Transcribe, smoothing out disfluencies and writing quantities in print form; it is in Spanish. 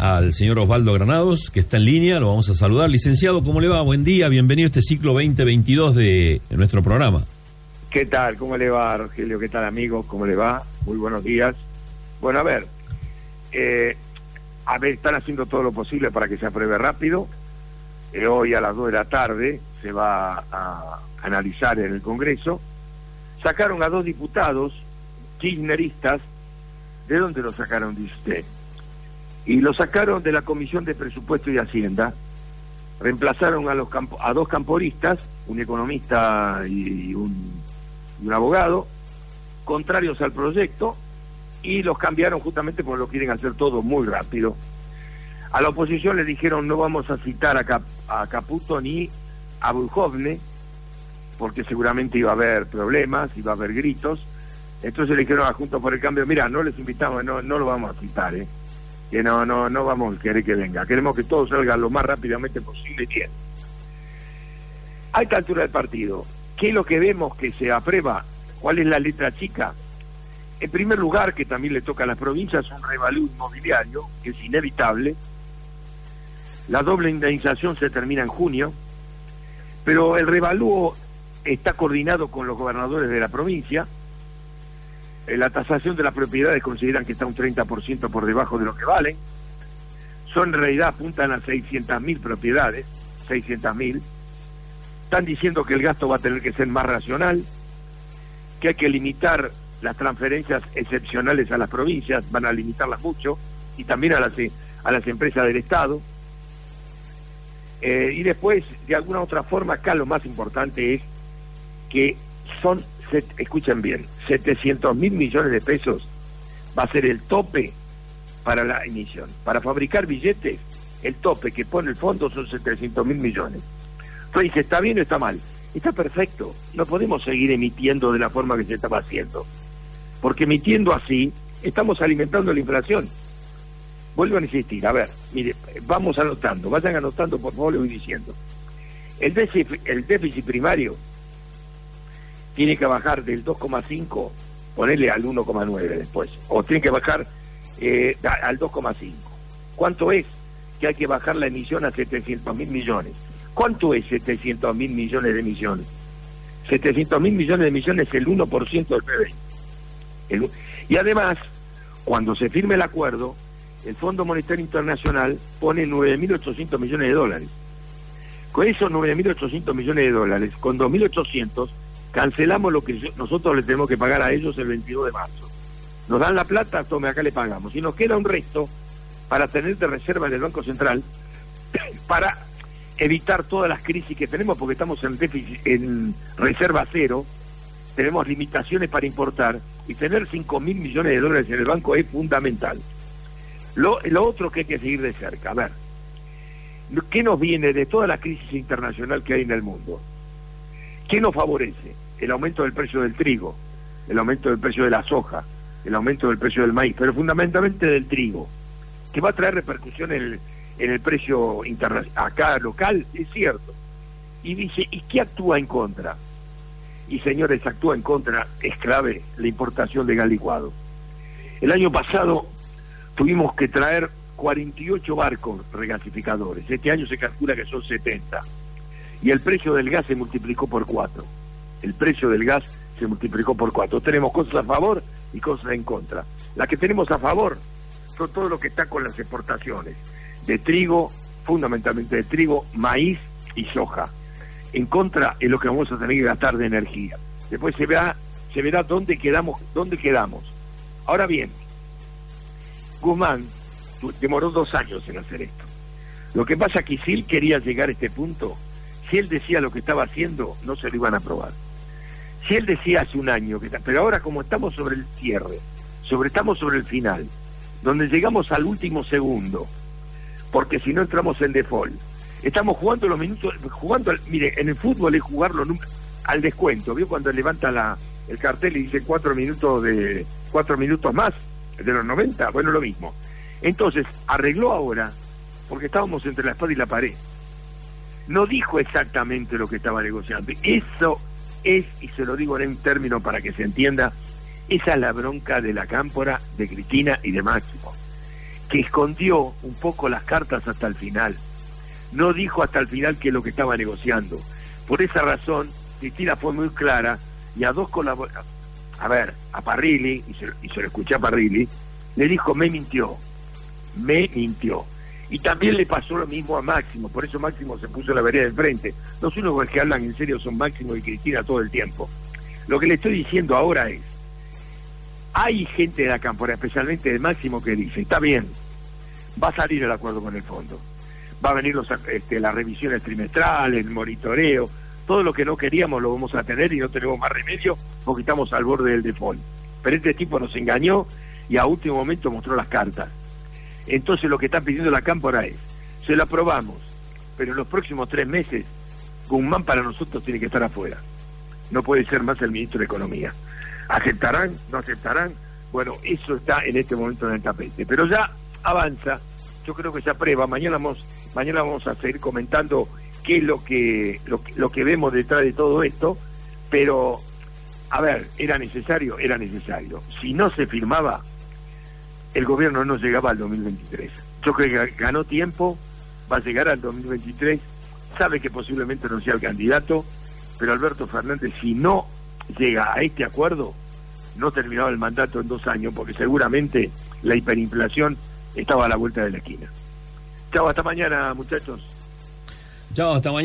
al señor Osvaldo Granados, que está en línea, lo vamos a saludar. Licenciado, ¿cómo le va? Buen día, bienvenido a este ciclo 2022 de nuestro programa. ¿Qué tal? ¿Cómo le va, Rogelio? ¿Qué tal, amigos? ¿Cómo le va? Muy buenos días. Bueno, a ver, están haciendo todo lo posible para que se apruebe rápido. Hoy a las 2 de la tarde se va a analizar en el Congreso. Sacaron a 2 diputados kirchneristas. ¿De dónde lo sacaron, dice usted? Y lo sacaron de la Comisión de Presupuesto y Hacienda. Reemplazaron a 2 camporistas, un economista y un abogado, contrarios al proyecto, y los cambiaron justamente porque lo quieren hacer todo muy rápido. A la oposición le dijeron: no vamos a citar a Caputo ni a Buljovne, porque seguramente iba a haber problemas, iba a haber gritos. Entonces le dijeron a Juntos por el Cambio: mira, no les invitamos, no lo vamos a citar, que no vamos a querer que venga, queremos que todo salga lo más rápidamente posible y bien. A esta altura del partido, ¿qué es lo que vemos que se aprueba? ¿Cuál es la letra chica? En primer lugar, que también le toca a las provincias, un revalúo inmobiliario, que es inevitable. La doble indemnización se termina en junio, pero el revalúo está coordinado con los gobernadores de la provincia. La tasación de las propiedades consideran que está un 30% por debajo de lo que valen. En realidad apuntan a 600.000 propiedades, 600.000. Están diciendo que el gasto va a tener que ser más racional, que hay que limitar las transferencias excepcionales a las provincias, van a limitarlas mucho, y también a las empresas del Estado. Y después, de alguna otra forma, acá lo más importante es que escuchen bien, 700.000 millones de pesos va a ser el tope para la emisión. Para fabricar billetes, el tope que pone el fondo son 700.000 millones. Entonces dice: ¿está bien o está mal? Está perfecto. No podemos seguir emitiendo de la forma que se estaba haciendo, porque emitiendo así estamos alimentando la inflación. Vuelvo a insistir, a ver, mire, vamos anotando, vayan anotando, por favor, le voy diciendo. El déficit primario tiene que bajar del 2,5, ponerle al 1,9 después, o tiene que bajar al 2,5. ¿Cuánto es? Que hay que bajar la emisión a 700.000 millones. ¿Cuánto es 700.000 millones de emisiones? 700.000 millones de emisiones es el 1% del PBI. Y además, cuando se firme el acuerdo, el Fondo Monetario Internacional pone 9.800 millones de dólares. Con esos 9.800 millones de dólares, con 2.800, cancelamos lo que nosotros le tenemos que pagar a ellos el 22 de marzo. Nos dan la plata, tome, acá le pagamos. Y nos queda un resto para tener de reserva en el Banco Central para evitar todas las crisis que tenemos, porque estamos en déficit, en reserva cero, tenemos limitaciones para importar, y tener 5.000 millones de dólares en el banco es fundamental. Lo otro que hay que seguir de cerca, a ver, ¿qué nos viene de toda la crisis internacional que hay en el mundo? ¿Qué nos favorece? El aumento del precio del trigo, el aumento del precio de la soja, el aumento del precio del maíz, pero fundamentalmente del trigo, que va a traer repercusión en el precio internacional, acá local, es cierto. Y dice: ¿y qué actúa en contra? Y señores, actúa en contra, es clave, la importación de gas licuado. El año pasado tuvimos que traer 48 barcos regasificadores, este año se calcula que son 70. Y el precio del gas se multiplicó por 4. El precio del gas se multiplicó por 4. Tenemos cosas a favor y cosas en contra. Las que tenemos a favor son todo lo que está con las exportaciones de trigo, fundamentalmente de trigo, maíz y soja. En contra es lo que vamos a tener que gastar de energía. Después se verá dónde quedamos. Ahora bien, Guzmán demoró 2 años en hacer esto. Lo que pasa es que si él quería llegar a este punto, si él decía lo que estaba haciendo, no se lo iban a aprobar. Si él decía hace un año, pero ahora como estamos sobre el cierre, estamos sobre el final, donde llegamos al último segundo, porque si no entramos en default, estamos jugando los minutos, mire, en el fútbol es jugarlo al descuento. ¿Vio cuando levanta el cartel y dice 4 minutos más de los 90? Bueno, lo mismo. Entonces, arregló ahora, porque estábamos entre la espada y la pared. No dijo exactamente lo que estaba negociando. Eso es, y se lo digo en un término para que se entienda, esa es la bronca de la Cámpora, de Cristina y de Máximo. que escondió un poco las cartas hasta el final. No dijo hasta el final qué es lo que estaba negociando. Por esa razón, Cristina fue muy clara y a dos colaboradores, a Parrilli, y se lo escuché a Parrilli, le dijo, me mintió. Y también le pasó lo mismo a Máximo, por eso Máximo se puso en la vereda del frente. Los únicos que hablan en serio son Máximo y Cristina todo el tiempo. Lo que le estoy diciendo ahora es, hay gente de la cámpora, especialmente de Máximo, que dice, está bien, va a salir el acuerdo con el fondo, va a venir las revisiones trimestrales, el monitoreo, todo lo que no queríamos lo vamos a tener y no tenemos más remedio porque estamos al borde del default. Pero este tipo nos engañó y a último momento mostró las cartas. Entonces lo que está pidiendo la cámpora es, se lo aprobamos, pero en los próximos 3 meses Guzmán para nosotros tiene que estar afuera. No puede ser más el ministro de Economía. ¿Aceptarán? ¿No aceptarán? Bueno, eso está en este momento en el tapete. Pero ya avanza, yo creo que se aprueba. Mañana vamos a seguir comentando qué es lo que vemos detrás de todo esto, pero, ¿era necesario? Era necesario. Si no se firmaba, el gobierno no llegaba al 2023. Yo creo que ganó tiempo, va a llegar al 2023, sabe que posiblemente no sea el candidato, pero Alberto Fernández, si no llega a este acuerdo, no terminaba el mandato en 2 años, porque seguramente la hiperinflación estaba a la vuelta de la esquina. Chao, hasta mañana, muchachos. Chao, hasta mañana.